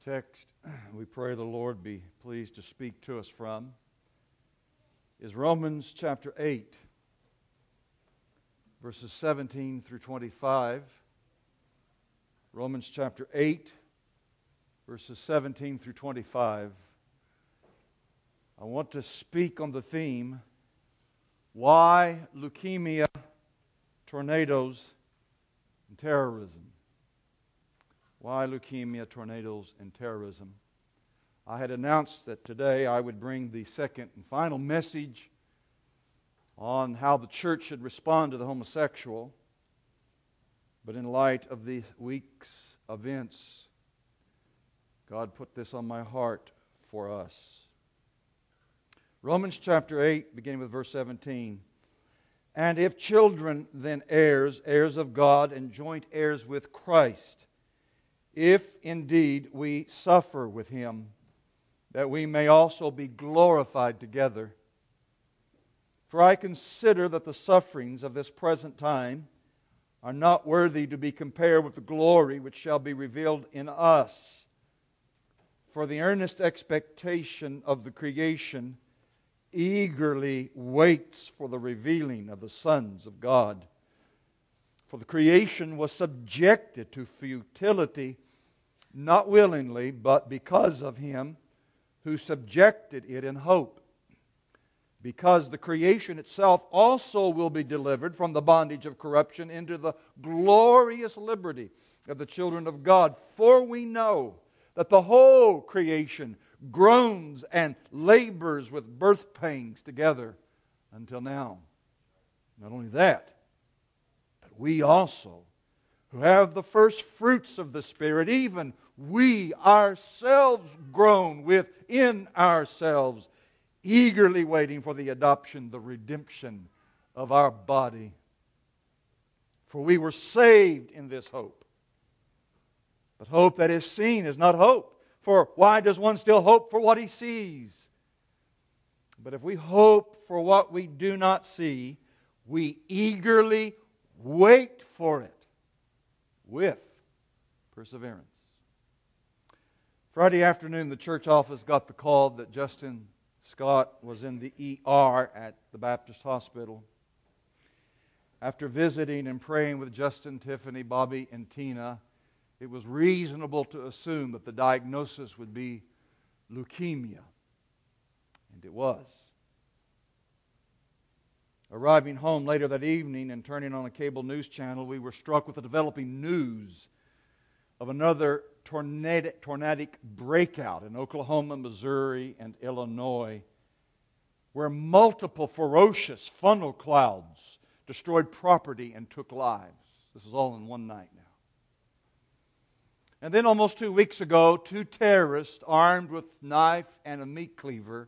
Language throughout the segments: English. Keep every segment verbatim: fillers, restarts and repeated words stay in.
Text we pray the Lord be pleased to speak to us from is Romans chapter eight, verses seventeen through twenty-five. Romans chapter eight, verses seventeen through twenty-five. I want to speak on the theme, why leukemia, tornadoes, and terrorism. Why leukemia, tornadoes, and terrorism. I had announced that today I would bring the second and final message on how the church should respond to the homosexual. But in light of the week's events, God put this on my heart for us. Romans chapter eight, beginning with verse seventeen. And if children, then heirs, heirs of God, and joint heirs with Christ, if indeed we suffer with Him, that we may also be glorified together. For I consider that the sufferings of this present time are not worthy to be compared with the glory which shall be revealed in us. For the earnest expectation of the creation eagerly waits for the revealing of the sons of God. For the creation was subjected to futility, not willingly, but because of Him who subjected it in hope. Because the creation itself also will be delivered from the bondage of corruption into the glorious liberty of the children of God. For we know that the whole creation groans and labors with birth pangs together until now. Not only that, but we also, who have the first fruits of the Spirit, even we ourselves groan within ourselves, eagerly waiting for the adoption, the redemption of our body. For we were saved in this hope. But hope that is seen is not hope. For why does one still hope for what he sees? But if we hope for what we do not see, we eagerly wait for it with perseverance. Friday afternoon, the church office got the call that Justin Scott was in the E R at the Baptist Hospital. After visiting and praying with Justin, Tiffany, Bobby, and Tina, it was reasonable to assume that the diagnosis would be leukemia. And it was. Arriving home later that evening and turning on a cable news channel, we were struck with the developing news of another tornadic, tornadic breakout in Oklahoma, Missouri, and Illinois, where multiple ferocious funnel clouds destroyed property and took lives. This is all in one night now. And then almost two weeks ago, two terrorists armed with knife and a meat cleaver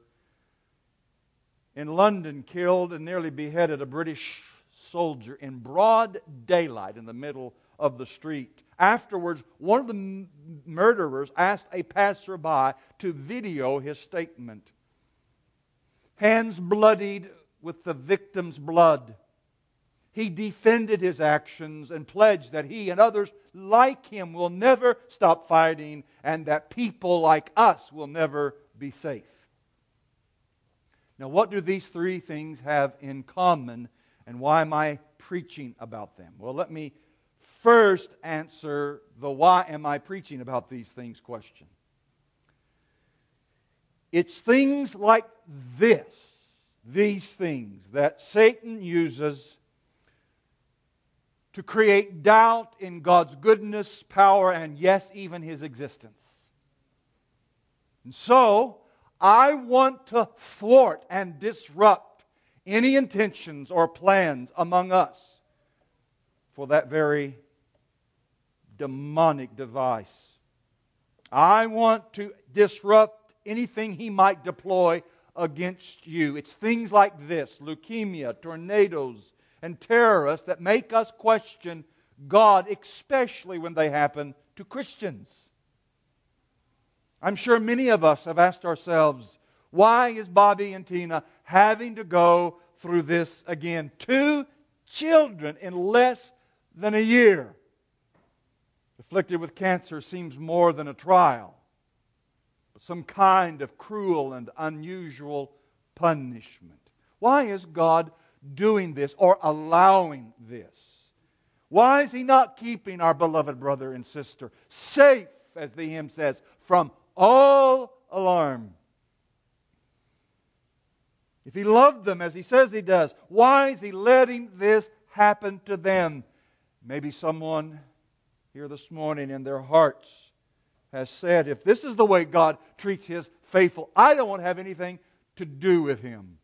in London killed and nearly beheaded a British soldier in broad daylight in the middle of the street. Afterwards, one of the m- murderers asked a passerby to video his statement. Hands bloodied with the victim's blood, he defended his actions and pledged that he and others like him will never stop fighting and that people like us will never be safe. Now, what do these three things have in common, and why am I preaching about them? Well, let me first answer the why am I preaching about these things question. It's things like this, these things, that Satan uses to create doubt in God's goodness, power, and yes, even His existence. And so, I want to thwart and disrupt any intentions or plans among us for that very demonic device. I want to disrupt anything he might deploy against you. It's things like this, leukemia, tornadoes, and terrorists that make us question God, especially when they happen to Christians. I'm sure many of us have asked ourselves, why is Bobby and Tina having to go through this again? Two children in less than a year. Afflicted with cancer seems more than a trial. some kind of cruel and unusual punishment. Why is God doing this or allowing this? Why is He not keeping our beloved brother and sister safe, as the hymn says, from all alarm? If He loved them as He says He does, why is He letting this happen to them? Maybe someone here this morning in their hearts has said, if this is the way God treats His faithful, I don't want to have anything to do with Him.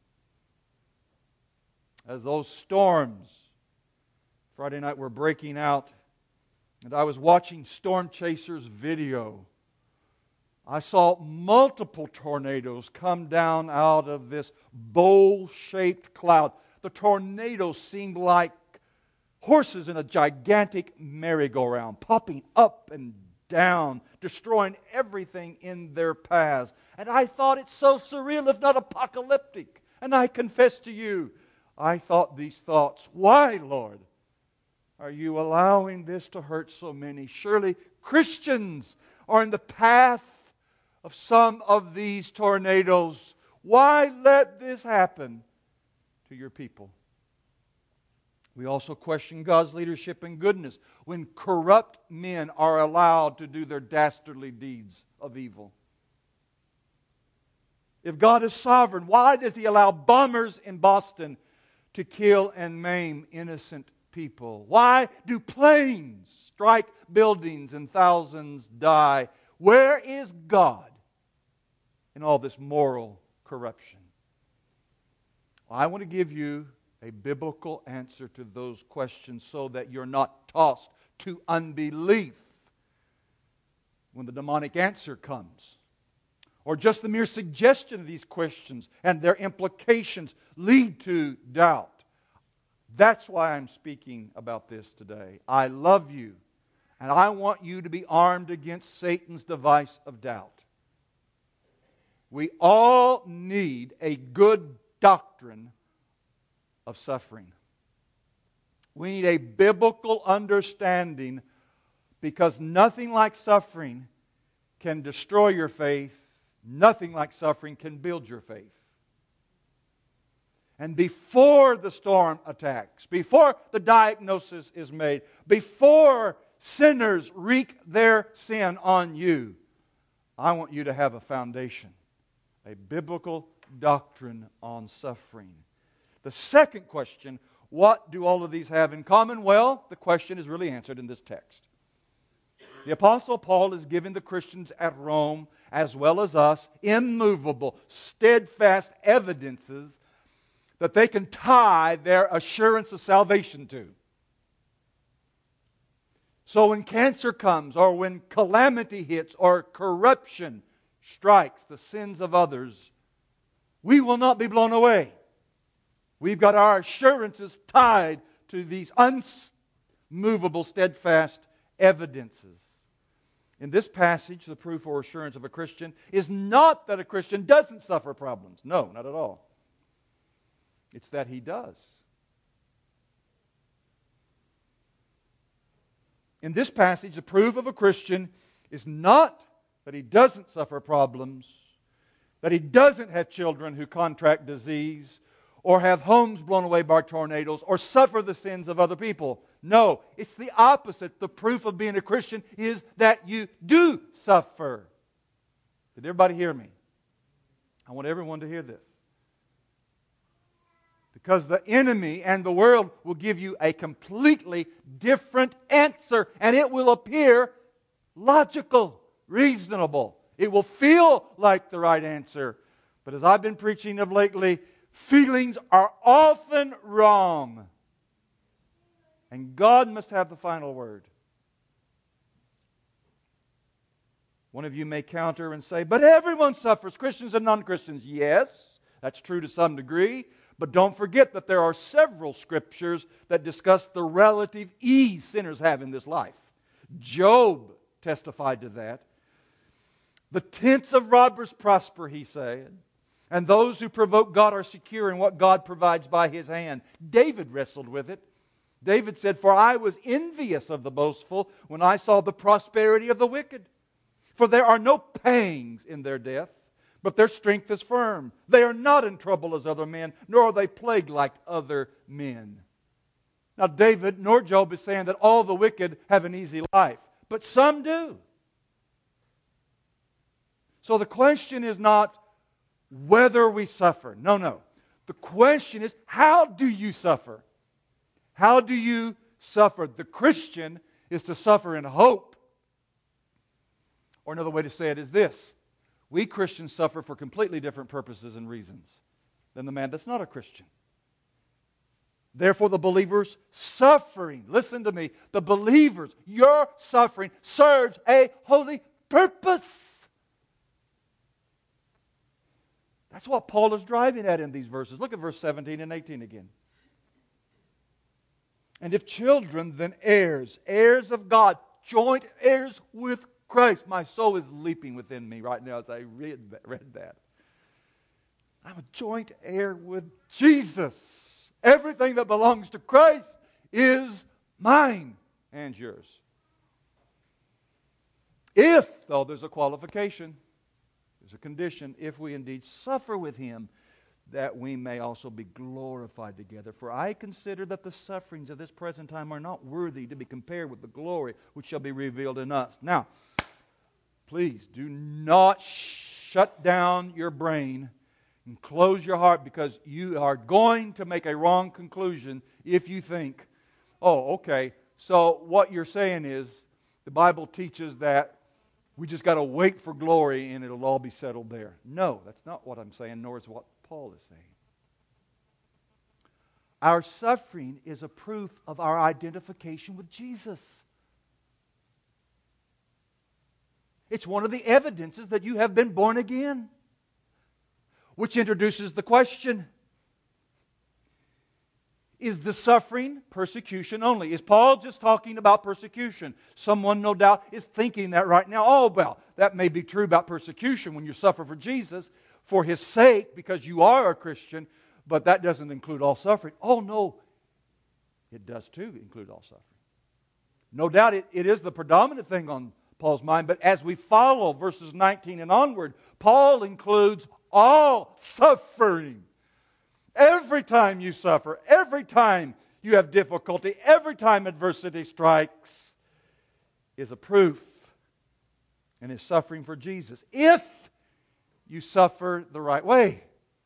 As those storms Friday night were breaking out, and I was watching Storm Chaser's video, I saw multiple tornadoes come down out of this bowl-shaped cloud. The tornadoes seemed like horses in a gigantic merry-go-round, popping up and down, destroying everything in their paths. And I thought it's so surreal, if not apocalyptic. And I confess to you, I thought these thoughts, why, Lord, are you allowing this to hurt so many? Surely Christians are in the path of some of these tornadoes. Why let this happen to your people? We also question God's leadership and goodness when corrupt men are allowed to do their dastardly deeds of evil. If God is sovereign, why does He allow bombers in Boston to kill and maim innocent people? Why do planes strike buildings and thousands die? Where is God in all this moral corruption? Well, I want to give you a biblical answer to those questions so that you're not tossed to unbelief when the demonic answer comes, or just the mere suggestion of these questions and their implications lead to doubt. That's why I'm speaking about this today. I love you, and I want you to be armed against Satan's device of doubt. We all need a good doctrine of suffering. We need a biblical understanding, because nothing like suffering can destroy your faith. Nothing like suffering can build your faith. And before the storm attacks, before the diagnosis is made, before sinners wreak their sin on you, I want you to have a foundation, a biblical doctrine on suffering. The second question, what do all of these have in common? Well, the question is really answered in this text. The Apostle Paul is giving the Christians at Rome, as well as us, immovable, steadfast evidences that they can tie their assurance of salvation to. So when cancer comes, or when calamity hits, or corruption strikes the sins of others, we will not be blown away. We've got our assurances tied to these unmovable, steadfast evidences. In this passage, the proof or assurance of a Christian is not that a Christian doesn't suffer problems. No, not at all. It's that he does. In this passage, the proof of a Christian is not that he doesn't suffer problems, that he doesn't have children who contract disease, or have homes blown away by tornadoes, or suffer the sins of other people. No, it's the opposite. The proof of being a Christian is that you do suffer. Did everybody hear me? I want everyone to hear this. Because the enemy and the world will give you a completely different answer, and it will appear logical, reasonable. It will feel like the right answer. But as I've been preaching of lately, feelings are often wrong. And God must have the final word. One of you may counter and say, but everyone suffers, Christians and non-Christians. Yes, that's true to some degree. But don't forget that there are several scriptures that discuss the relative ease sinners have in this life. Job testified to that. The tents of robbers prosper, he said. And those who provoke God are secure in what God provides by His hand. David wrestled with it. David said, for I was envious of the boastful when I saw the prosperity of the wicked. For there are no pangs in their death, but their strength is firm. They are not in trouble as other men, nor are they plagued like other men. Now, David nor Job is saying that all the wicked have an easy life, but some do. So the question is not whether we suffer. No, no. The question is, how do you suffer? How do you suffer? The Christian is to suffer in hope. Or another way to say it is this: we Christians suffer for completely different purposes and reasons than the man that's not a Christian. Therefore, the believer's suffering, listen to me, the believer's, your suffering serves a holy purpose. That's what Paul is driving at in these verses. Look at verse seventeen and eighteen again. And if children, then heirs, heirs of God, joint heirs with Christ. My soul is leaping within me right now as I read, read that. I'm a joint heir with Jesus. Everything that belongs to Christ is mine and yours. If, though, there's a qualification, there's a condition, if we indeed suffer with Him, that we may also be glorified together. For I consider that the sufferings of this present time are not worthy to be compared with the glory which shall be revealed in us. Now, please do not shut down your brain and close your heart, because you are going to make a wrong conclusion if you think, oh, okay, so what you're saying is the Bible teaches that we just got to wait for glory and it'll all be settled there. No, that's not what I'm saying, nor is what Paul is saying. Our suffering is a proof of our identification with Jesus. It's one of the evidences that you have been born again. Which introduces the question, is the suffering persecution only? Is Paul just talking about persecution? Someone, no doubt, is thinking that right now. Oh, well, that may be true about persecution when you suffer for Jesus, for His sake, because you are a Christian, but that doesn't include all suffering. Oh, no, it does too include all suffering. No doubt it, it is the predominant thing on Paul's mind, but as we follow verses nineteen and onward, Paul includes all suffering. Every time you suffer, every time you have difficulty, every time adversity strikes, is a proof and is suffering for Jesus. If you suffer the right way,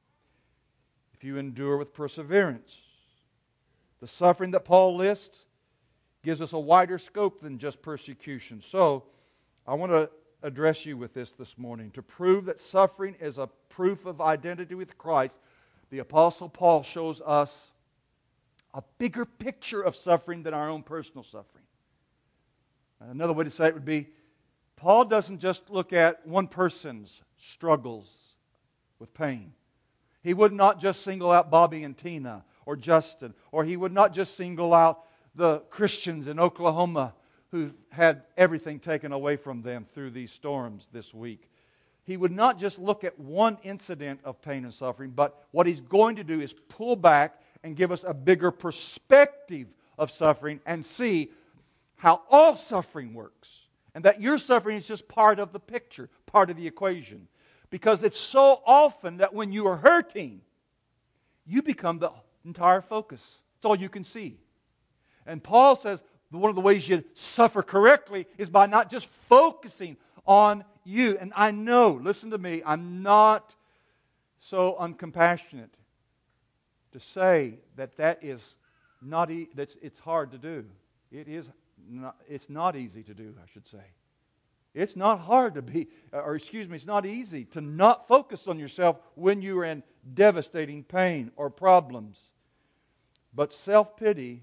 if you endure with perseverance. The suffering that Paul lists gives us a wider scope than just persecution. So, I want to address you with this this morning. To prove that suffering is a proof of identity with Christ, the Apostle Paul shows us a bigger picture of suffering than our own personal suffering. Another way to say it would be, Paul doesn't just look at one person's struggles with pain. He would not just single out Bobby and Tina or Justin, or he would not just single out the Christians in Oklahoma who had everything taken away from them through these storms this week. He would not just look at one incident of pain and suffering, but what he's going to do is pull back and give us a bigger perspective of suffering and see how all suffering works. And that your suffering is just part of the picture, part of the equation. Because it's so often that when you are hurting, you become the entire focus. It's all you can see. And Paul says, one of the ways you suffer correctly is by not just focusing on you. And I know, listen to me, I'm not so uncompassionate to say that that is not e- that's it's hard to do. It is not, it's not easy to do, I should say. It's not hard to be, or excuse me, it's not easy to not focus on yourself when you are in devastating pain or problems. But self-pity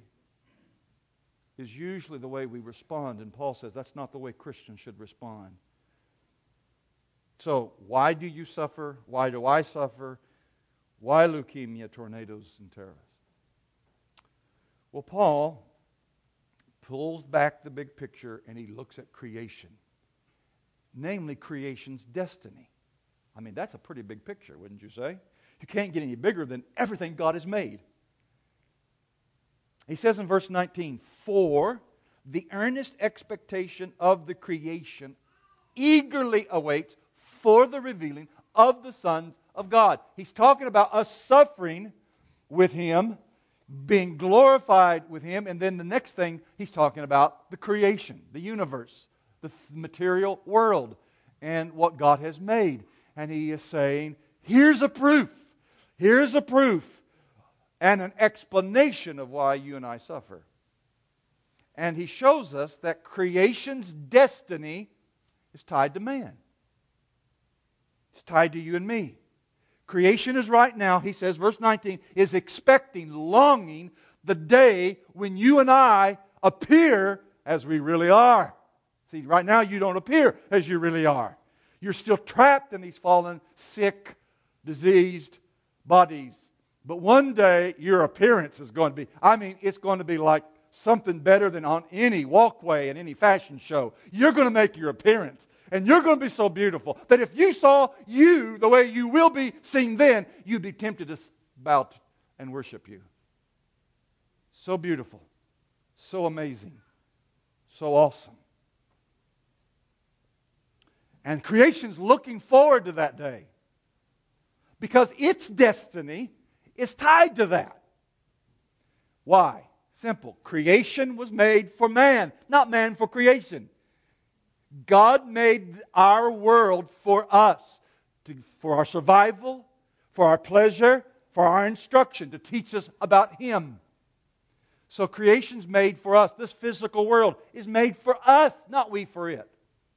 is usually the way we respond. And Paul says that's not the way Christians should respond. So, why do you suffer? Why do I suffer? Why leukemia, tornadoes, and terrorists? Well, Paul pulls back the big picture and he looks at creation. Namely, creation's destiny. I mean, that's a pretty big picture, wouldn't you say? You can't get any bigger than everything God has made. He says in verse nineteen, for the earnest expectation of the creation eagerly awaits for the revealing of the sons of God. He's talking about us suffering with Him, being glorified with Him, and then the next thing he's talking about, the creation, the universe, the material world, and what God has made. And he is saying, here's a proof, here's a proof, and an explanation of why you and I suffer. And he shows us that creation's destiny is tied to man. It's tied to you and me. Creation is right now, he says, verse nineteen, is expecting, longing the day when you and I appear as we really are. See, right now you don't appear as you really are. You're still trapped in these fallen, sick, diseased bodies. But one day your appearance is going to be, I mean, it's going to be like something better than on any walkway in any fashion show. You're going to make your appearance. And you're going to be so beautiful that if you saw you the way you will be seen then, you'd be tempted to bow and worship you. So beautiful. So amazing. So awesome. And creation's looking forward to that day. Because its destiny is tied to that. Why? Simple. Creation was made for man, not man for creation. God made our world for us, to, for our survival, for our pleasure, for our instruction, to teach us about Him. So creation's made for us. This physical world is made for us, not we for it.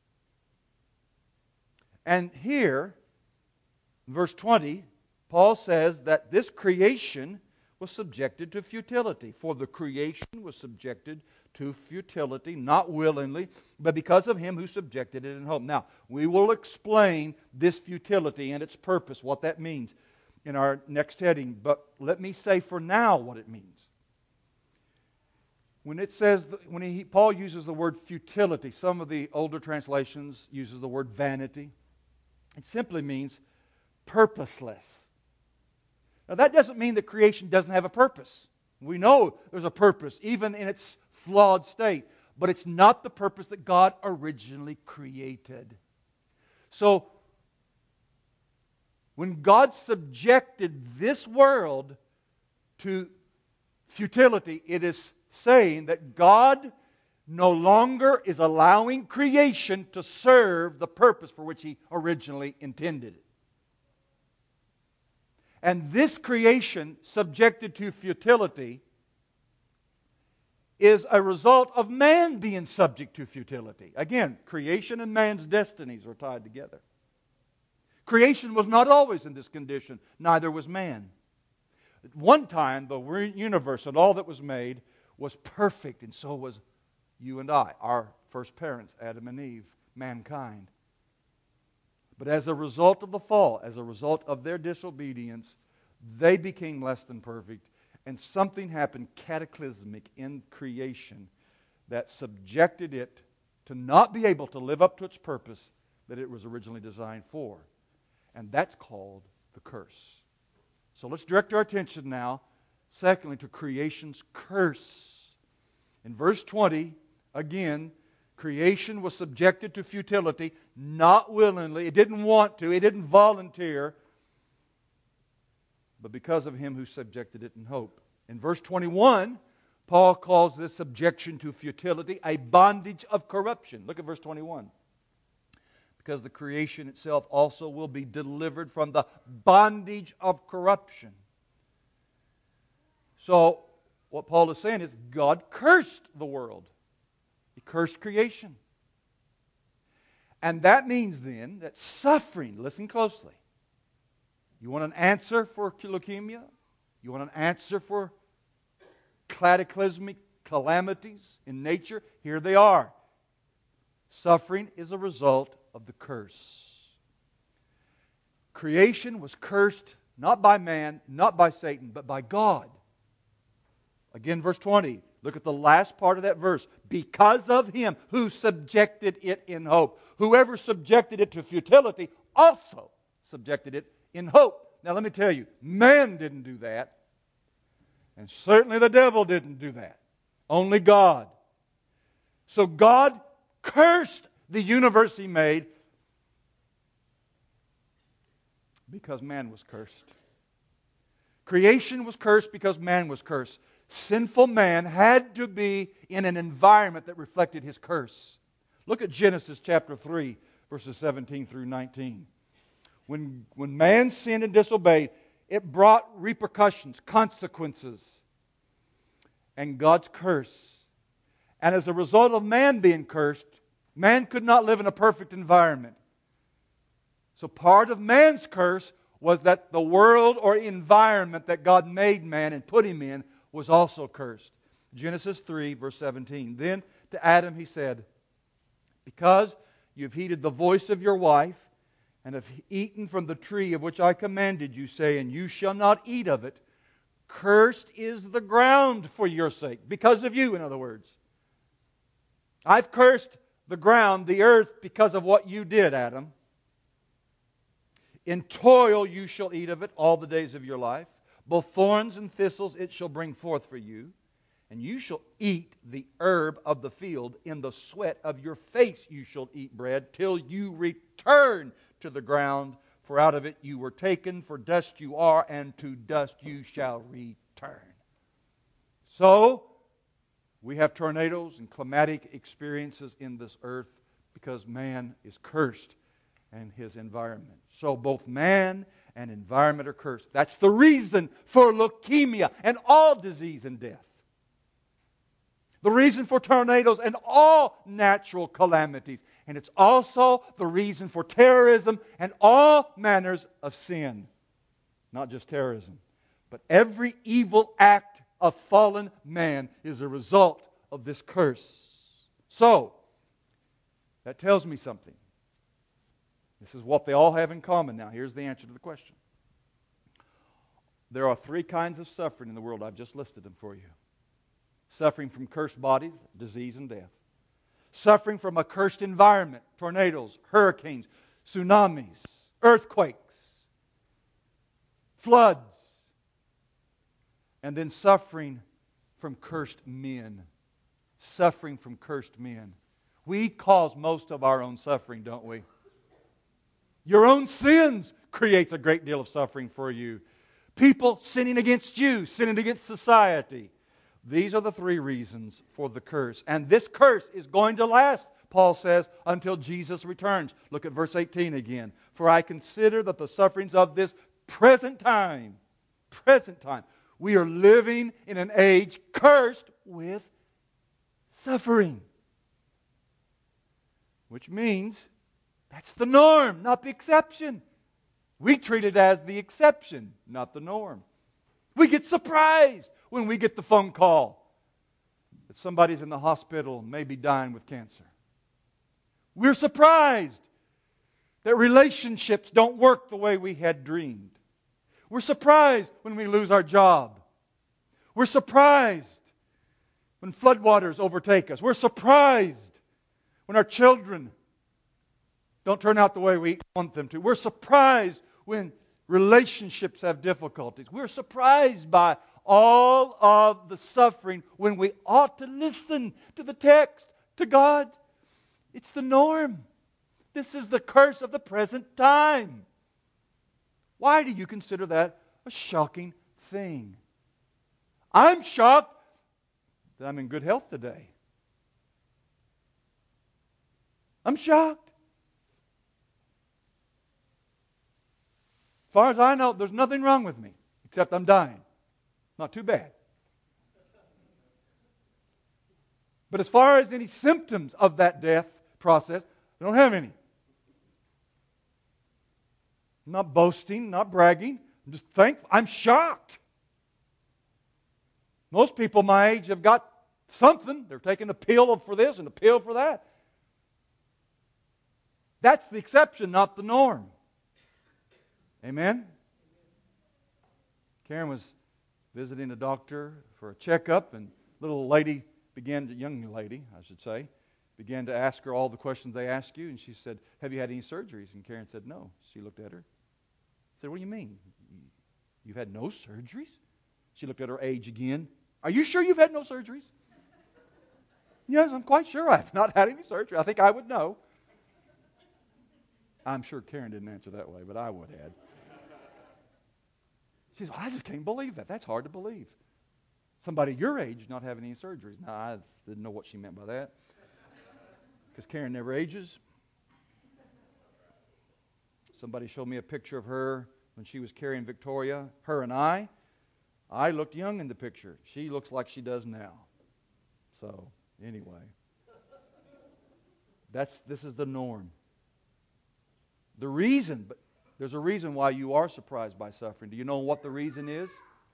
And here, verse twenty, Paul says that this creation was subjected to futility. For the creation was subjected to futility, not willingly, but because of Him who subjected it in hope. Now, we will explain this futility and its purpose, what that means, in our next heading. But let me say for now what it means. When it says, when he, Paul uses the word futility, some of the older translations uses the word vanity. It simply means purposeless. Now that doesn't mean that creation doesn't have a purpose. We know there's a purpose, even in its flawed state. But it's not the purpose that God originally created. So, when God subjected this world to futility, it is saying that God no longer is allowing creation to serve the purpose for which He originally intended it. And this creation, subjected to futility, is a result of man being subject to futility. Again, creation and man's destinies are tied together. Creation was not always in this condition, neither was man. At one time, the universe and all that was made was perfect, and so was you and I, our first parents, Adam and Eve, mankind. But as a result of the fall, as a result of their disobedience, they became less than perfect, and something happened cataclysmic in creation that subjected it to not be able to live up to its purpose that it was originally designed for. And that's called the curse. So let's direct our attention now, secondly, to creation's curse. In verse twenty, again, creation was subjected to futility, not willingly. It didn't want to. It didn't volunteer. But because of Him who subjected it in hope. In verse twenty-one, Paul calls this subjection to futility a bondage of corruption. Look at verse twenty-one. Because the creation itself also will be delivered from the bondage of corruption. So, what Paul is saying is God cursed the world. He cursed creation. And that means then that suffering, listen closely. You want an answer for leukemia? You want an answer for cataclysmic calamities in nature? Here they are. Suffering is a result of the curse. Creation was cursed not by man, not by Satan, but by God. Again, verse twenty. Look at the last part of that verse. Because of Him who subjected it in hope. Whoever subjected it to futility also subjected it in hope. Now let me tell you, man didn't do that. And certainly the devil didn't do that. Only God. So God cursed the universe He made, because man was cursed. Creation was cursed because man was cursed. Sinful man had to be in an environment that reflected his curse. Look at Genesis chapter three, verses seventeen through nineteen. When, when man sinned and disobeyed, it brought repercussions, consequences, and God's curse. And as a result of man being cursed, man could not live in a perfect environment. So part of man's curse was that the world or environment that God made man and put him in was also cursed. Genesis three, verse seventeen. Then to Adam He said, because you've heeded the voice of your wife, and have eaten from the tree of which I commanded you, saying, you shall not eat of it, cursed is the ground for your sake. Because of you, in other words. I've cursed the ground, the earth, because of what you did, Adam. In toil you shall eat of it all the days of your life. Both thorns and thistles it shall bring forth for you. And you shall eat the herb of the field. In the sweat of your face you shall eat bread, till you return to the ground. For out of it you were taken, for dust you are, and to dust you shall return. So, we have tornadoes and climatic experiences in this earth because man is cursed and his environment. So both man and environment are cursed. That's the reason for leukemia and all disease and death. The reason for tornadoes and all natural calamities. And it's also the reason for terrorism and all manners of sin. Not just terrorism, but every evil act of fallen man is a result of this curse. So, that tells me something. This is what they all have in common now. Here's the answer to the question. There are three kinds of suffering in the world. I've just listed them for you. Suffering from cursed bodies, disease and death. Suffering from a cursed environment, tornadoes, hurricanes, tsunamis, earthquakes, floods. And then suffering from cursed men. Suffering from cursed men. We cause most of our own suffering, don't we? Your own sins creates a great deal of suffering for you. People sinning against you, sinning against society. These are the three reasons for the curse. And this curse is going to last, Paul says, until Jesus returns. Look at verse eighteen again. For I consider that the sufferings of this present time, present time, we are living in an age cursed with suffering. Which means that's the norm, not the exception. We treat it as the exception, not the norm. We get surprised when we get the phone call that somebody's in the hospital, maybe dying with cancer. We're surprised that relationships don't work the way we had dreamed. We're surprised when we lose our job. We're surprised when floodwaters overtake us. We're surprised when our children don't turn out the way we want them to. We're surprised when relationships have difficulties. We're surprised by all of the suffering when we ought to listen to the text, to God. It's the norm. This is the curse of the present time. Why do you consider that a shocking thing? I'm shocked that I'm in good health today. I'm shocked. As far as I know, there's nothing wrong with me, except I'm dying. Not too bad. But as far as any symptoms of that death process, I don't have any. I'm not boasting, not bragging. I'm just thankful. I'm shocked. Most people my age have got something. They're taking a pill for this and a pill for that. That's the exception, not the norm. Amen? Karen was visiting a doctor for a checkup, and a little lady began to, young lady, I should say, began to ask her all the questions they ask you, and she said, have you had any surgeries? And Karen said, no. She looked at her. Said, what do you mean? You've had no surgeries? She looked at her age again. Are you sure you've had no surgeries? Yes, I'm quite sure I've not had any surgery. I think I would know. I'm sure Karen didn't answer that way, but I would have. She says, well, I just can't believe that. That's hard to believe. Somebody your age not having any surgeries. Now, I didn't know what she meant by that. Because Karen never ages. Somebody showed me a picture of her when she was carrying Victoria. Her and I. I looked young in the picture. She looks like she does now. So, anyway. That's this is the norm. The reason, but there's a reason why you are surprised by suffering. Do you know what the reason is?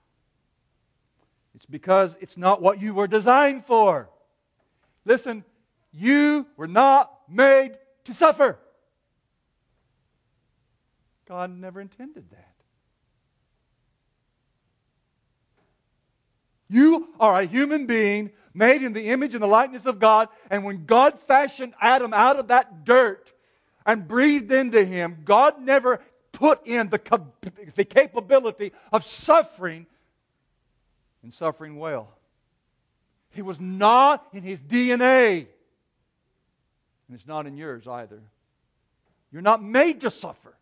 It's because it's not what you were designed for. Listen, you were not made to suffer. God never intended that. You are a human being made in the image and the likeness of God, and when God fashioned Adam out of that dirt and breathed into him, God never put in the, the capability of suffering and suffering well. He was not in his D N A. And it's not in yours either. You're not made to suffer.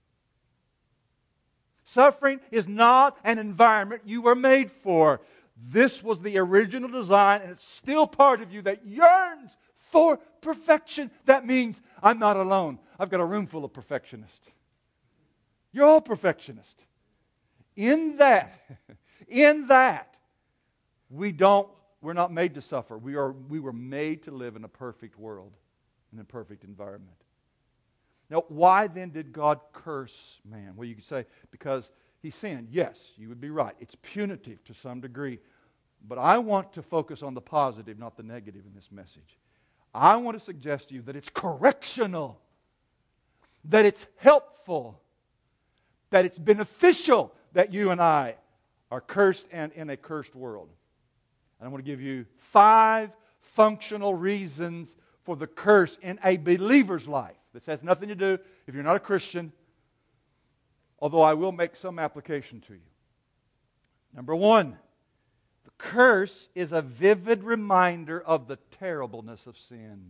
Suffering is not an environment you were made for. This was the original design, and it's still part of you that yearns for perfection. That means I'm not alone. I've got a room full of perfectionists. You're all perfectionists. In that, in that, we don't, we're not made to suffer. We are, we were made to live in a perfect world, in a perfect environment. Now, why then did God curse man? Well, you could say, because he sinned. Yes, you would be right. It's punitive to some degree. But I want to focus on the positive, not the negative in this message. I want to suggest to you that it's correctional, that it's helpful, that it's beneficial that you and I are cursed and in a cursed world. And I want to give you five functional reasons for the curse in a believer's life. This has nothing to do if you're not a Christian, although I will make some application to you. Number one, the curse is a vivid reminder of the terribleness of sin.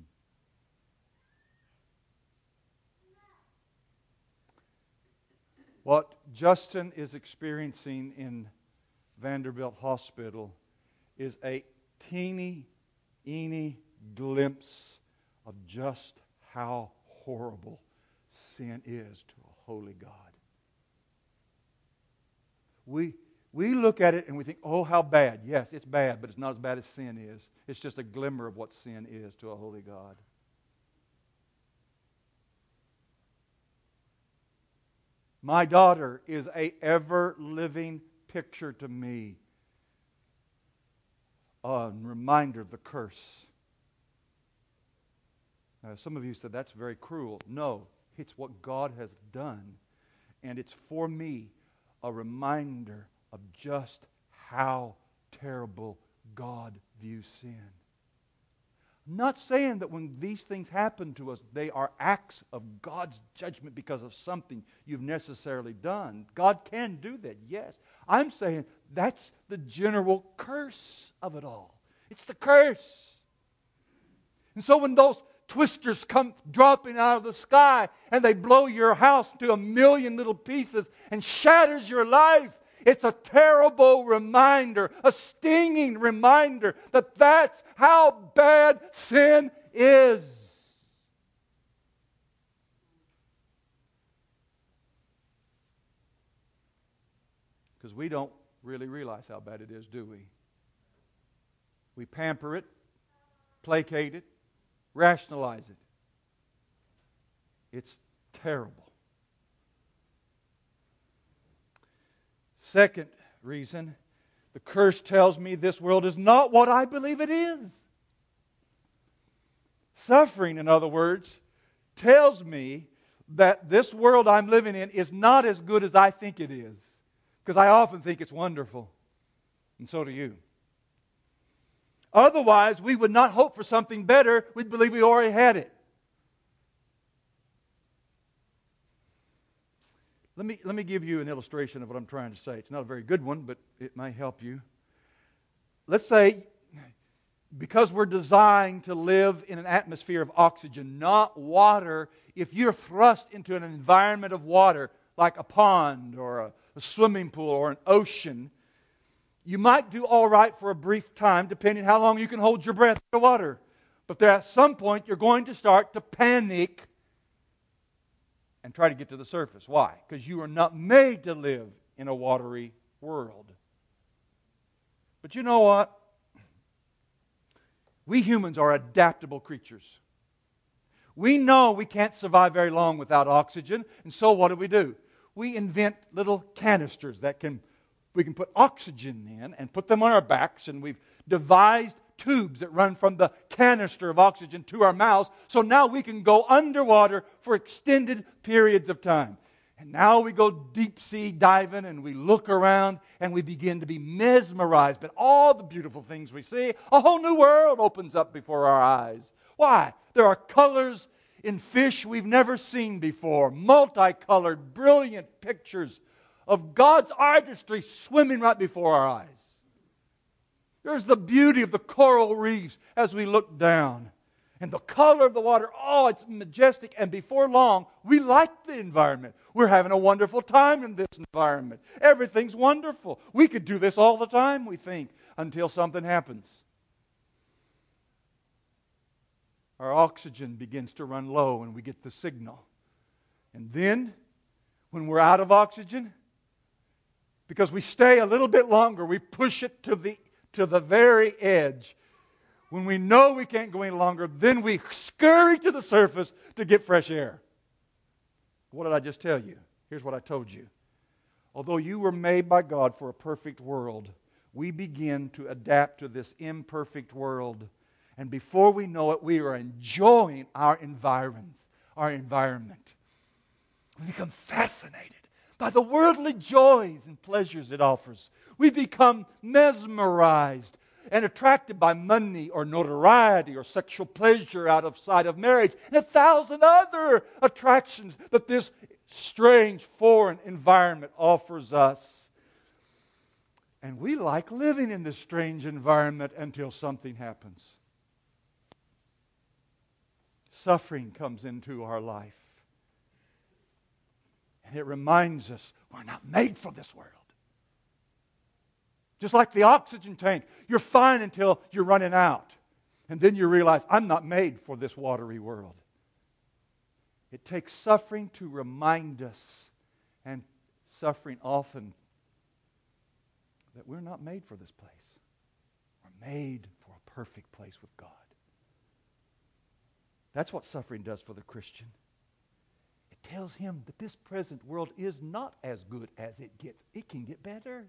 What Justin is experiencing in Vanderbilt Hospital is a teeny, eeny glimpse of just how horrible sin is to a holy God. We, we look at it and we think, oh, how bad. Yes, it's bad, but it's not as bad as sin is. It's just a glimmer of what sin is to a holy God. My daughter is a ever-living picture to me, a reminder of the curse. Now, some of you said, that's very cruel. No, it's what God has done. And it's for me a reminder of just how terrible God views sin. I'm not saying that when these things happen to us, they are acts of God's judgment because of something you've necessarily done. God can do that, yes. I'm saying that's the general curse of it all. It's the curse. And so when those twisters come dropping out of the sky and they blow your house into a million little pieces and shatters your life, it's a terrible reminder, a stinging reminder that that's how bad sin is. Because we don't really realize how bad it is, do we? We pamper it, placate it, rationalize it. It's terrible. Second reason, the curse tells me this world is not what I believe it is. Suffering, in other words, tells me that this world I'm living in is not as good as I think it is. Because I often think it's wonderful. And so do you. Otherwise, we would not hope for something better. We'd believe we already had it. Let me, let me give you an illustration of what I'm trying to say. It's not a very good one, but it may help you. Let's say because we're designed to live in an atmosphere of oxygen, not water, if you're thrust into an environment of water, like a pond or a, a swimming pool or an ocean, you might do all right for a brief time, depending how long you can hold your breath in the water. But there, at some point, you're going to start to panic and try to get to the surface. Why? Because you are not made to live in a watery world. But you know what? We humans are adaptable creatures. We know we can't survive very long without oxygen, and so what do we do? We invent little canisters that can we can put oxygen in and put them on our backs, and we've devised tubes that run from the canister of oxygen to our mouths, so now we can go underwater for extended periods of time. And now we go deep sea diving and we look around and we begin to be mesmerized by all the beautiful things we see. A whole new world opens up before our eyes. Why? There are colors in fish we've never seen before. Multicolored, brilliant pictures of God's artistry swimming right before our eyes. There's the beauty of the coral reefs as we look down. And the color of the water, oh, it's majestic. And before long, we like the environment. We're having a wonderful time in this environment. Everything's wonderful. We could do this all the time, we think, until something happens. Our oxygen begins to run low and we get the signal. And then, when we're out of oxygen, because we stay a little bit longer, we push it to the, to the very edge. When we know we can't go any longer, then we scurry to the surface to get fresh air. What did I just tell you? Here's what I told you. Although you were made by God for a perfect world, we begin to adapt to this imperfect world. And before we know it, we are enjoying our environs, our environment. We become fascinated by the worldly joys and pleasures it offers. We become mesmerized and attracted by money or notoriety or sexual pleasure out of sight of marriage and a thousand other attractions that this strange foreign environment offers us. And we like living in this strange environment until something happens. Suffering comes into our life. And it reminds us we're not made for this world. Just like the oxygen tank, you're fine until you're running out. And then you realize, I'm not made for this watery world. It takes suffering to remind us, and suffering often, that we're not made for this place. We're made for a perfect place with God. That's what suffering does for the Christian. It tells him that this present world is not as good as it gets. It can get better.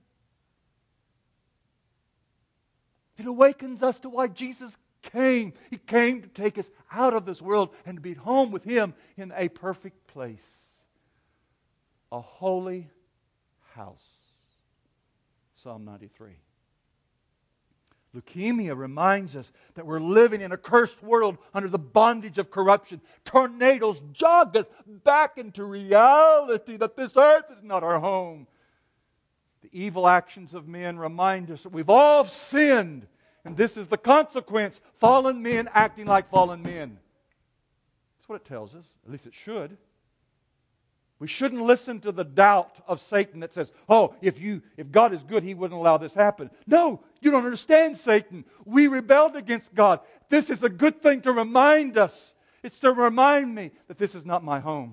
It awakens us to why Jesus came. He came to take us out of this world and to be at home with Him in a perfect place. A holy house. Psalm ninety-three. Leukemia reminds us that we're living in a cursed world under the bondage of corruption. Tornadoes jog us back into reality that this earth is not our home. The evil actions of men remind us that we've all sinned, and this is the consequence. Fallen men acting like fallen men. That's what it tells us. At least it should. We shouldn't listen to the doubt of Satan that says, oh, if you, if God is good, He wouldn't allow this to happen. No, you don't understand, Satan. We rebelled against God. This is a good thing to remind us. It's to remind me that this is not my home.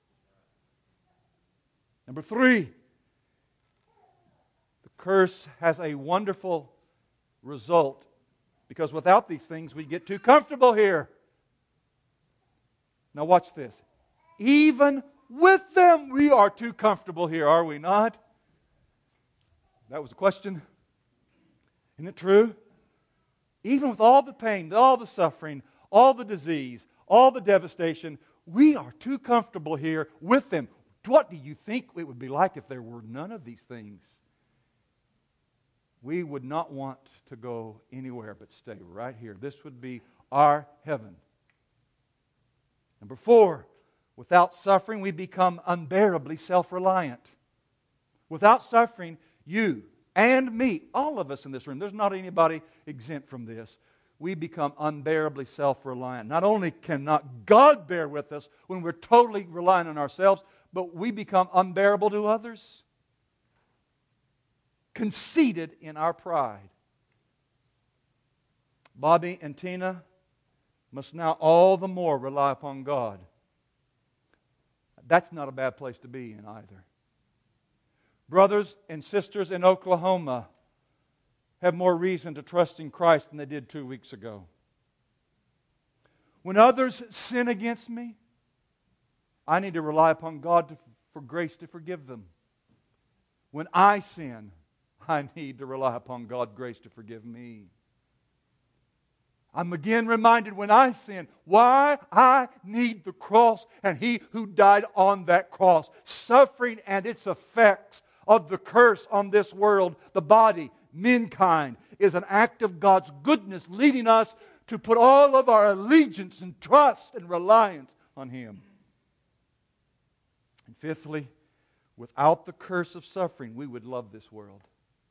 Number three, the curse has a wonderful result, because without these things we get too comfortable here. Now watch this. Even with them we are too comfortable here, are we not? That was the question. Isn't it true? Even with all the pain, all the suffering, all the disease, all the devastation, we are too comfortable here with them. What do you think it would be like if there were none of these things? We would not want to go anywhere but stay right here. This would be our heaven. Number four, without suffering, we become unbearably self-reliant. Without suffering, you and me, all of us in this room, there's not anybody exempt from this. we become unbearably self-reliant. Not only cannot God bear with us when we're totally reliant on ourselves, but we become unbearable to others. Conceited in our pride. Bobby and Tina must now all the more rely upon God. That's not a bad place to be in either. Brothers and sisters in Oklahoma have more reason to trust in Christ than they did two weeks ago. When others sin against me, I need to rely upon God to, for grace to forgive them. When I sin, I need to rely upon God's grace to forgive me. I'm again reminded when I sin why I need the cross and He who died on that cross. Suffering and its effects of the curse on this world, the body, mankind, is an act of God's goodness leading us to put all of our allegiance and trust and reliance on Him. And fifthly, without the curse of suffering, we would love this world.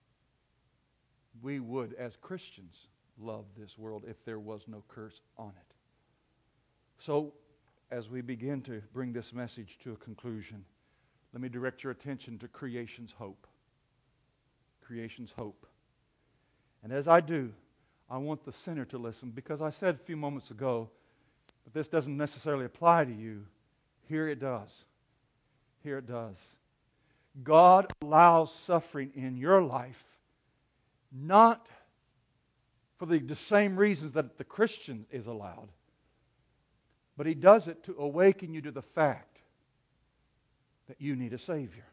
We would, as Christians, love this world if there was no curse on it. So, as we begin to bring this message to a conclusion, let me direct your attention to creation's hope. Creation's hope. And as I do, I want the sinner to listen, because I said a few moments ago, but this doesn't necessarily apply to you. Here it does. Here it does. God allows suffering in your life, not for the, the same reasons that the Christian is allowed, but He does it to awaken you to the fact that you need a Savior.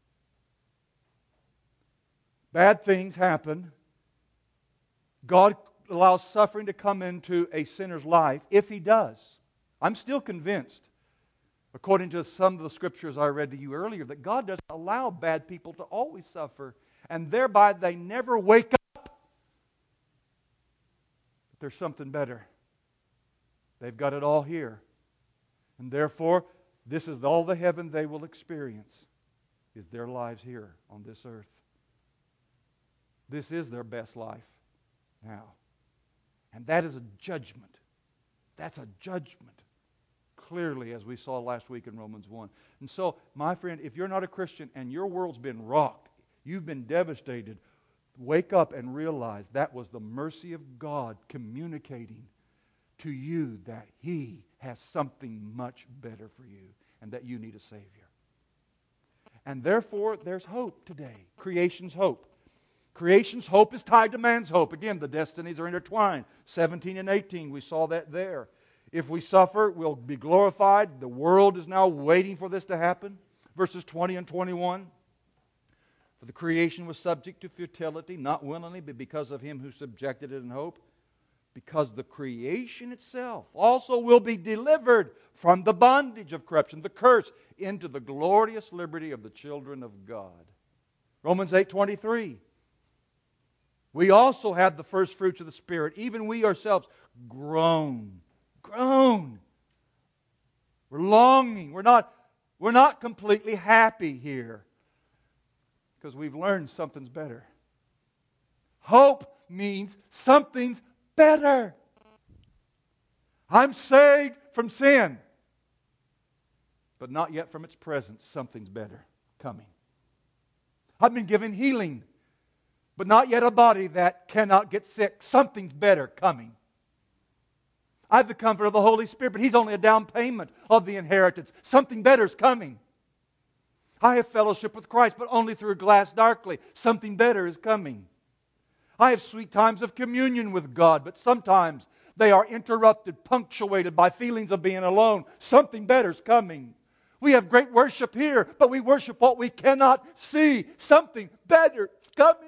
Bad things happen. God allows suffering to come into a sinner's life. If He does, I'm still convinced, according to some of the scriptures I read to you earlier, that God doesn't allow bad people to always suffer, and thereby they never wake up. But there's something better. They've got it all here. And therefore, this is all the heaven they will experience, is their lives here on this earth. This is their best life now. And that is a judgment. That's a judgment. Clearly, as we saw last week in Romans one. And so, my friend, if you're not a Christian and your world's been rocked, you've been devastated, wake up and realize that was the mercy of God communicating to you that He has something much better for you and that you need a Savior. And therefore, there's hope today. Creation's hope. Creation's hope is tied to man's hope. Again, the destinies are intertwined. seventeen and eighteen, we saw that there. If we suffer, we'll be glorified. The world is now waiting for this to happen. Verses twenty and twenty-one. For the creation was subject to futility, not willingly, but because of Him who subjected it in hope. Because the creation itself also will be delivered from the bondage of corruption, the curse, into the glorious liberty of the children of God. Romans eight twenty-three. We also have the first fruits of the Spirit, even we ourselves, groan. Groan. We're longing. We're not, we're not completely happy here because we've learned something's better. Hope means something's better. I'm saved from sin, but not yet from its presence. Something's better coming. I've been given healing, but not yet a body that cannot get sick. Something's better coming. I have the comfort of the Holy Spirit, but He's only a down payment of the inheritance. Something better is coming. I have fellowship with Christ, but only through a glass darkly. Something better is coming. I have sweet times of communion with God, but sometimes they are interrupted, punctuated by feelings of being alone. Something better is coming. We have great worship here, but we worship what we cannot see. Something better is coming.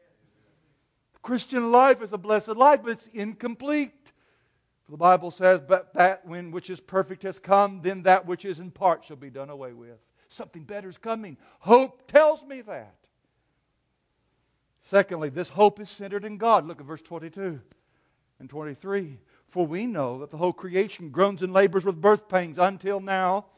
Christian life is a blessed life, but it's incomplete. The Bible says, but that when which is perfect has come, then that which is in part shall be done away with. Something better is coming. Hope tells me that. Secondly, this hope is centered in God. Look at verse twenty-two and twenty-three. For we know that the whole creation groans and labors with birth pangs until now.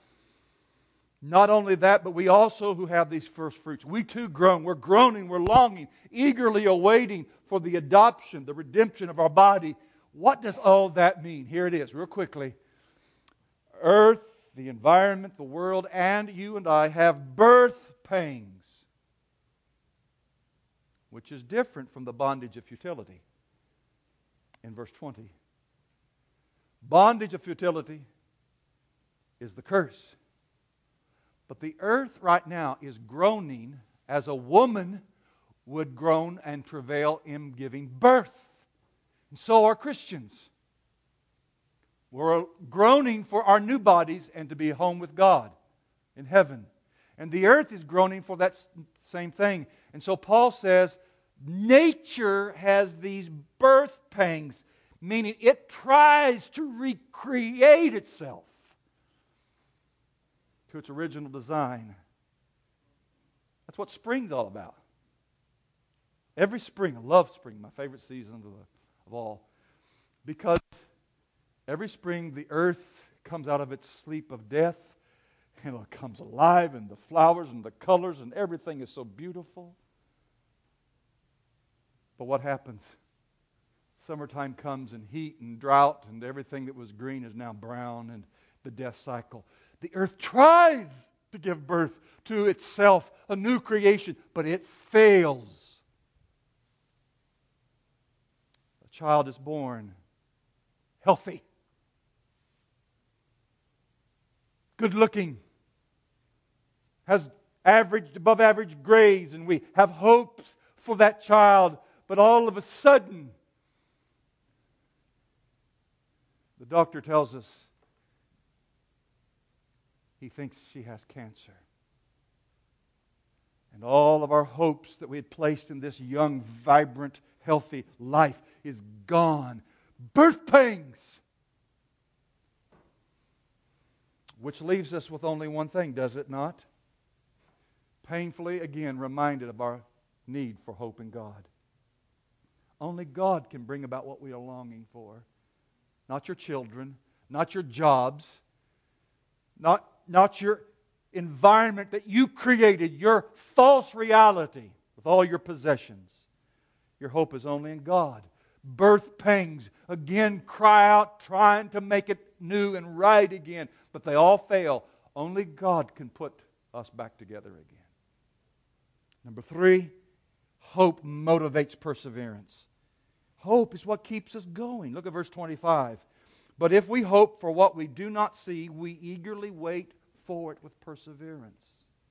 Not only that, but we also who have these first fruits, we too groan. We're groaning, we're longing, eagerly awaiting for the adoption, the redemption of our body, What does all that mean? Here it is, real quickly. Earth, the environment, the world, and you and I have birth pangs, which is different from the bondage of futility. In verse twenty, bondage of futility is the curse. But the earth right now is groaning as a woman would groan and travail in giving birth. And so are Christians. We're groaning for our new bodies and to be home with God in heaven. And the earth is groaning for that same thing. And so Paul says, nature has these birth pangs, meaning it tries to recreate itself to its original design. That's what spring's all about. Every spring, I love spring, my favorite season of, the, of all. Because every spring the earth comes out of its sleep of death and it comes alive, and the flowers and the colors and everything is so beautiful. But what happens? Summertime comes and heat and drought, and everything that was green is now brown, and the death cycle. The earth tries to give birth to itself, a new creation, but it fails. A child is born healthy, good looking, has average, above average grades, and we have hopes for that child. But all of a sudden, the doctor tells us he thinks she has cancer. And all of our hopes that we had placed in this young, vibrant, healthy life is gone. Birth pangs! Which leaves us with only one thing, does it not? Painfully, again, reminded of our need for hope in God. Only God can bring about what we are longing for. Not your children, not your jobs, not, not your environment that you created, your false reality with all your possessions. Your hope is only in God. Birth pangs, again, cry out, trying to make it new and right again. But they all fail. Only God can put us back together again. Number three, hope motivates perseverance. Hope is what keeps us going. Look at verse twenty-five. But if we hope for what we do not see, we eagerly wait for it with perseverance.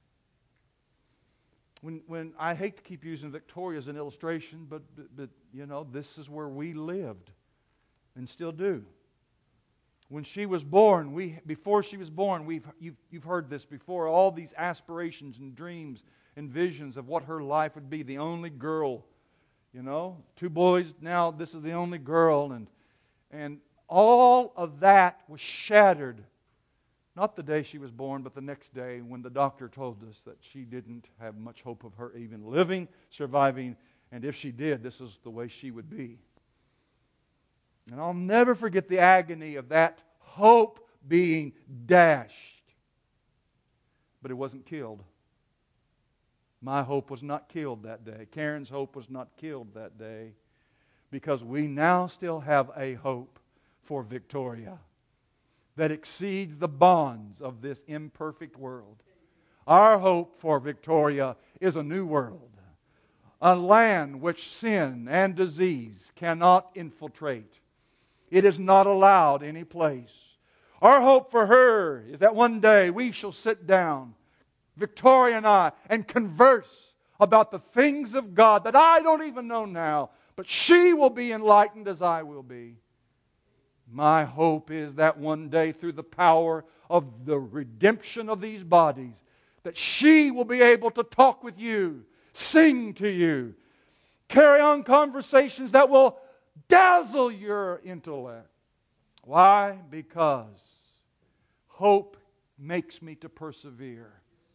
When, when I hate to keep using Victoria as an illustration, but, but, but you know, this is where we lived and still do. When she was born, we before she was born, we've you've, you've heard this before, all these aspirations and dreams and visions of what her life would be, the only girl. You know, two boys, now this is the only girl. And, and all of that was shattered. Not the day she was born, but the next day when the doctor told us that she didn't have much hope of her even living, surviving, and if she did, this is the way she would be. And I'll never forget the agony of that hope being dashed. But it wasn't killed. My hope was not killed that day. Karen's hope was not killed that day. Because we now still have a hope for Victoria that exceeds the bonds of this imperfect world. Our hope for Victoria is a new world. A land which sin and disease cannot infiltrate. It is not allowed any place. Our hope for her is that one day we shall sit down, Victoria and I, and converse about the things of God that I don't even know now, but she will be enlightened as I will be. My hope is that one day, through the power of the redemption of these bodies, that she will be able to talk with you, sing to you, carry on conversations that will dazzle your intellect. Why? Because hope makes me to persevere.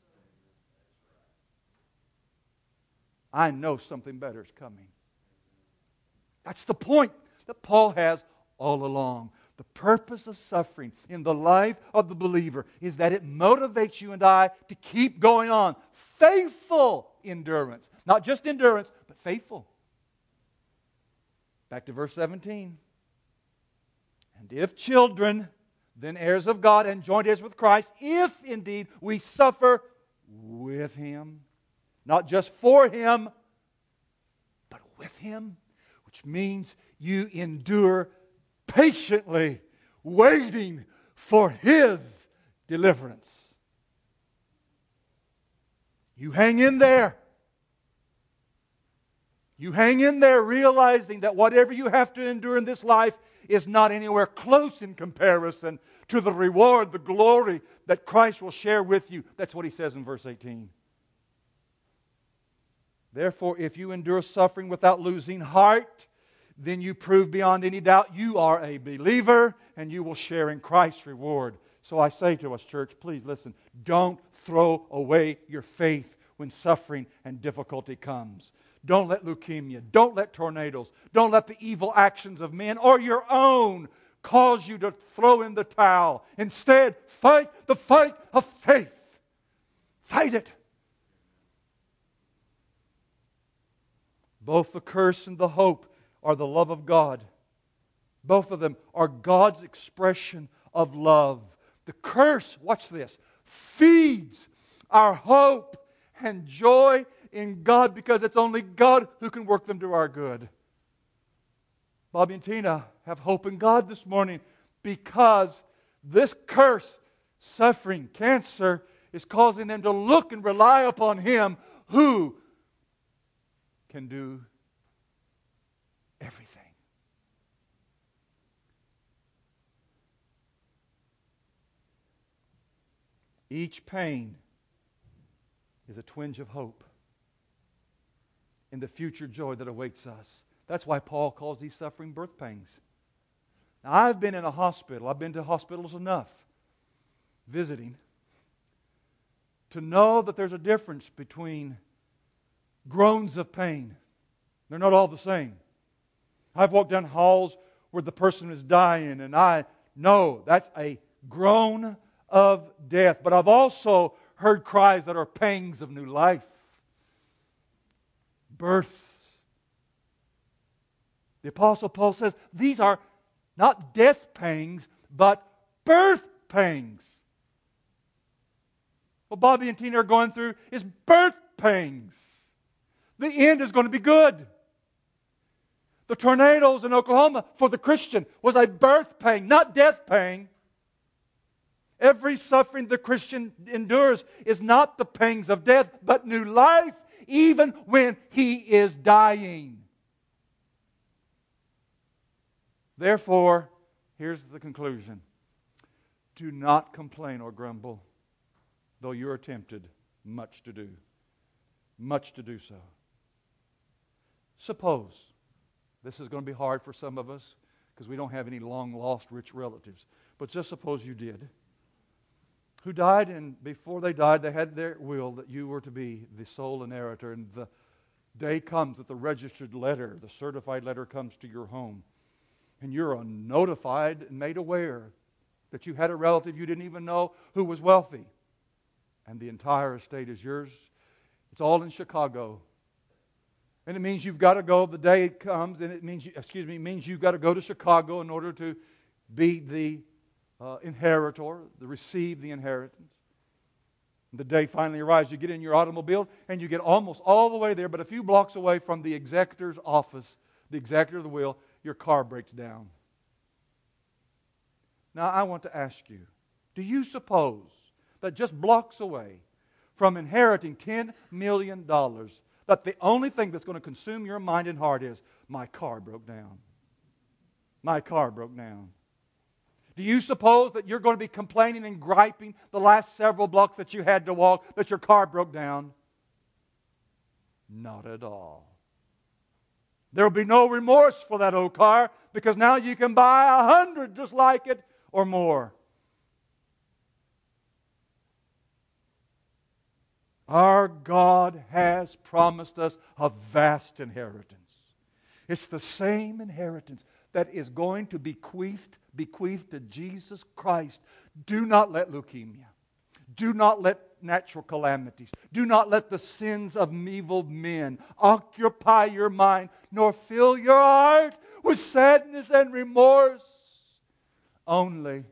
I know something better is coming. That's the point that Paul has all along. The purpose of suffering in the life of the believer is that it motivates you and I to keep going on. Faithful endurance. Not just endurance, but faithful. Back to verse seventeen. And if children, then heirs of God and joint heirs with Christ, if indeed we suffer with Him, not just for Him, but with Him, which means you endure patiently, waiting for His deliverance. You hang in there. You hang in there realizing that whatever you have to endure in this life is not anywhere close in comparison to the reward, the glory that Christ will share with you. That's what he says in verse eighteen. Therefore, if you endure suffering without losing heart, then you prove beyond any doubt you are a believer and you will share in Christ's reward. So I say to us, church, please listen. Don't throw away your faith when suffering and difficulty comes. Don't let leukemia, don't let tornadoes, don't let the evil actions of men or your own cause you to throw in the towel. Instead, fight the fight of faith. Fight it. Both the curse and the hope are the love of God. Both of them are God's expression of love. The curse, watch this, feeds our hope and joy in God because it's only God who can work them to our good. Bobby and Tina have hope in God this morning because this curse, suffering, cancer, is causing them to look and rely upon Him who can do everything. Each pain is a twinge of hope in the future joy that awaits us. That's why Paul calls these suffering birth pains. Now, I've been in a hospital. I've been to hospitals enough, visiting, to know that there's a difference between groans of pain. They're not all the same. I've walked down halls where the person is dying, and I know that's a groan of death. But I've also heard cries that are pangs of new life. Births. The Apostle Paul says these are not death pangs, but birth pangs. What Bobby and Tina are going through is birth pangs. The end is going to be good. The tornadoes in Oklahoma for the Christian was a birth pang, not death pang. Every suffering the Christian endures is not the pangs of death, but new life, even when he is dying. Therefore, here's the conclusion. Do not complain or grumble, though you are tempted much to do. Much to do so. Suppose, this is going to be hard for some of us because we don't have any long-lost rich relatives, but just suppose you did, who died, and before they died, they had their will that you were to be the sole inheritor, and the day comes that the registered letter, the certified letter comes to your home, and you're notified and made aware that you had a relative you didn't even know who was wealthy, and the entire estate is yours. It's all in Chicago. And it means you've got to go the day it comes, and it means, you, excuse me, it means you've got to go to Chicago in order to be the uh, inheritor, to receive the inheritance. The day finally arrives, you get in your automobile, and you get almost all the way there, but a few blocks away from the executor's office, the executor of the will, your car breaks down. Now, I want to ask you, do you suppose that just blocks away from inheriting ten million dollars, that the only thing that's going to consume your mind and heart is, my car broke down. My car broke down. Do you suppose that you're going to be complaining and griping the last several blocks that you had to walk that your car broke down? Not at all. There will be no remorse for that old car because now you can buy a hundred just like it or more. Our God has promised us a vast inheritance. It's the same inheritance that is going to be bequeathed, bequeathed to Jesus Christ. Do not let leukemia, do not let natural calamities, do not let the sins of evil men occupy your mind, nor fill your heart with sadness and remorse. only.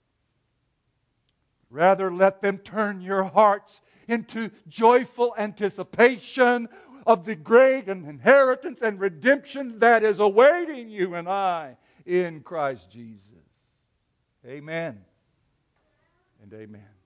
Rather, let them turn your hearts into joyful anticipation of the great inheritance and redemption that is awaiting you and I in Christ Jesus. Amen and amen.